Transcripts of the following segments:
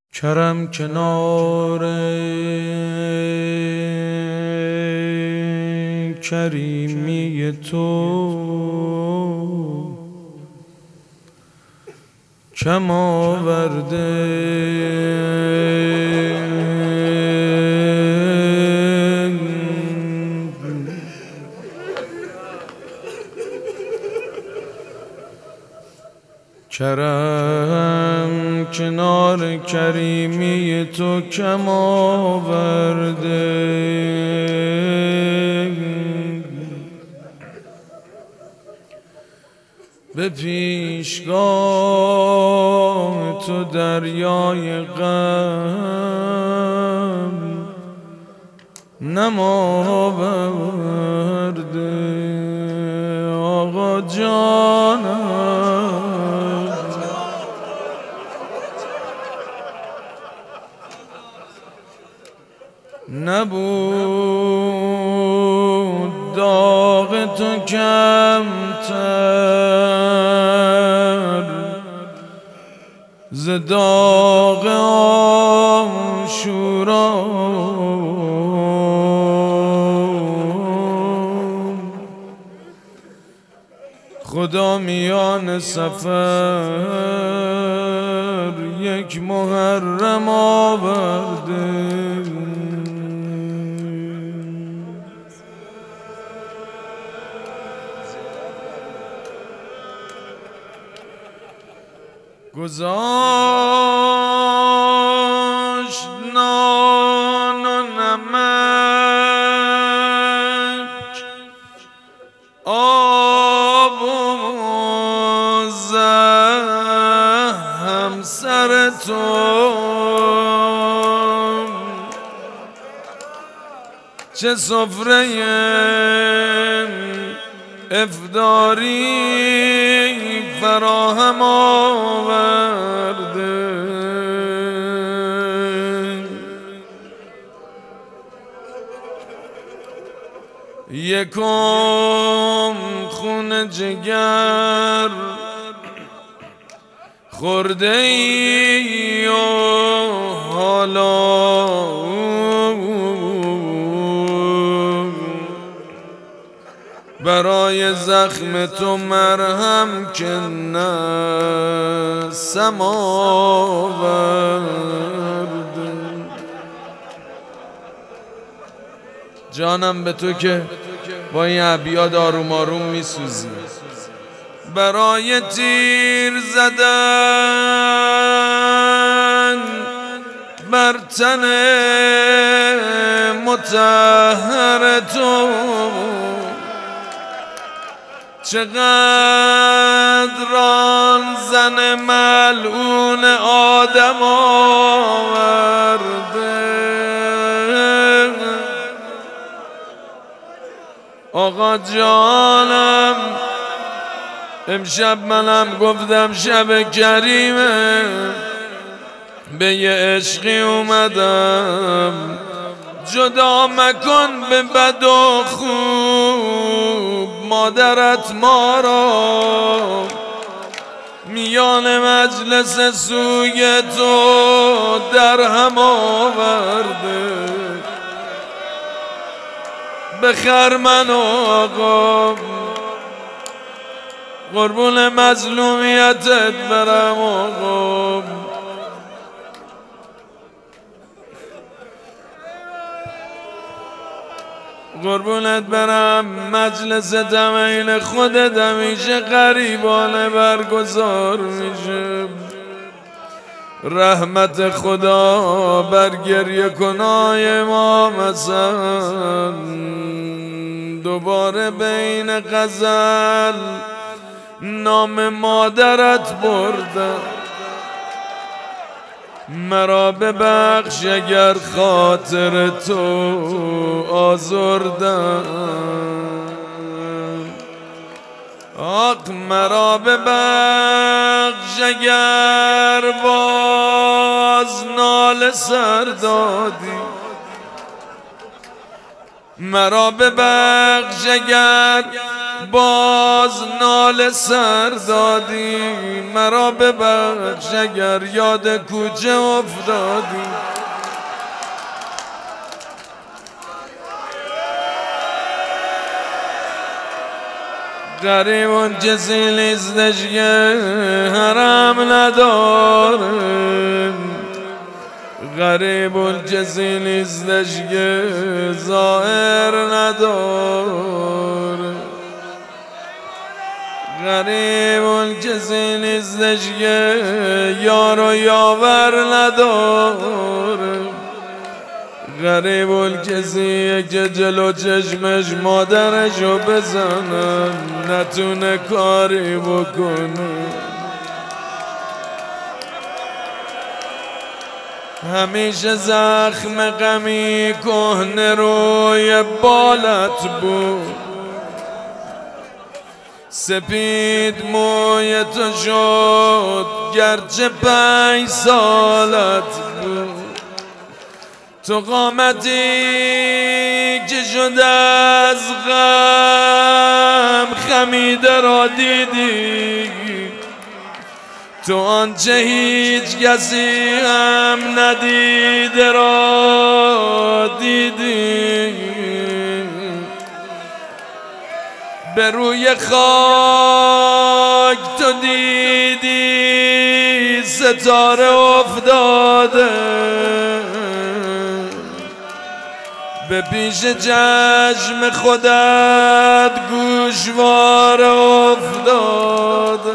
کرم کنار کریمی تو کم آورده کرم کنار کریمی تو کم آورده به پیشگاه تو دریای غم نم آورده آقا جانم نبود داغ تو کمتر ز داغ عاشورا خدا میان سفر یک محرم آورده گذاشت نان و نمک آب و زهم سر تو چه سفره افطاری فراهم آورده یکم خون جگر خورده ای و حالا برای زخم تو مرهم که نه سم آورده جانم به تو که با این ابیات آروم آروم میسوزی برای تیر زدن بر تن مطهر تو چقدر آن زن ملعون آدم آورده آقا جانم امشب منم گفتم شب کریمه به یه عشقی اومدم جدا مکن به بد و خوب مادرت ما را میان مجلس سوی تو در هم آورده بخر من آقا قربون مظلومیتت برم آقا قربونت برم مجلس دمین خودت همیشه غریبانه برگزار میشه رحمت خدا بر گریه کنای ما مثلا دوباره بین غزل نام مادرت بردم مرا ببخش اگر خاطر تو آزردم آق مرا ببخش اگر باز ناله سر دادی مرا ببخش اگر باز ناله سر دادی، مرا ببخش اگر یاد کوچه افتادی. غریبون کسی نیستش که حرم نداره، غریبون کسی نیستش که ظاهر نداره، غریبون کسی نیستش که یار و یاور نداره، غریبون کسیه که جلو چشمش مادرشو بزنن نتونه کاری بکنه. همیشه زخم غمی کهنه روی بالت بود، سپید موی تو شد گرچه 5 سالت بود. تو قامتی که شد از غم خمیده را دیدی، تو آنچه هیچ کسی هم ندیده را دیدی. به روی خاک تو دیدی ستاره افتاده، به پیش چشم خودت گوشوار افتاده.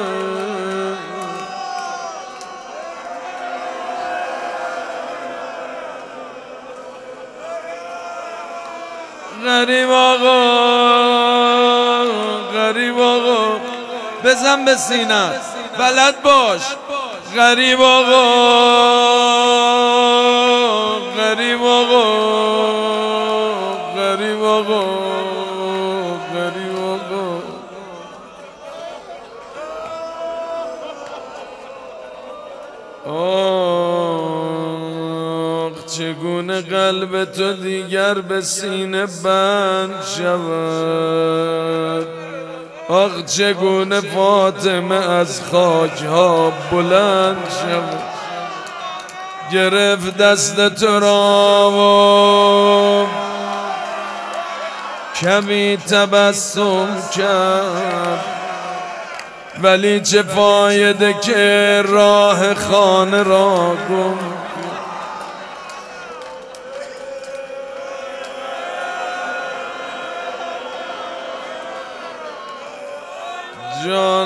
غریب آقا، غریب آقا، بزن به سینه بلد باش. غریب آقا، غریب آقا، غریب آقا، غریب آقا. چگونه قلب تو دیگر به سینه بند شود، آخ چگونه فاطمه از خاک ها بلند شود. گرفت دست تو را و کمی تبسم کرد، ولی چه فایده که راه خانه را گم. جان